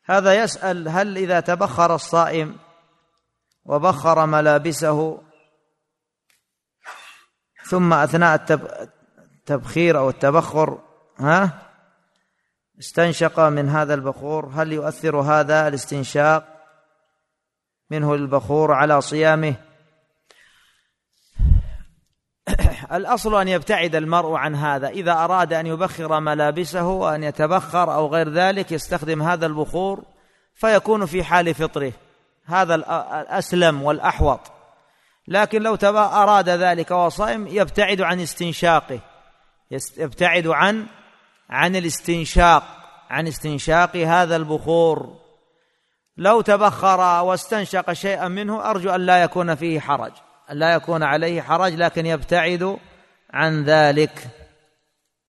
هذا يسأل: هل إذا تبخر الصائم وبخر ملابسه ثم أثناء التبخير أو التبخر استنشق من هذا البخور، هل يؤثر هذا الاستنشاق منه للبخور على صيامه؟ الأصل أن يبتعد المرء عن هذا. إذا أراد أن يبخر ملابسه وأن يتبخر أو غير ذلك يستخدم هذا البخور فيكون في حال فطره، هذا الأسلم والأحوط. لكن لو أراد ذلك وصائم يبتعد عن استنشاقه، يبتعد عن استنشاق هذا البخور. لو تبخر واستنشق شيئا منه أرجو أن لا يكون فيه حرج، أن لا يكون عليه حرج، لكن يبتعد عن ذلك.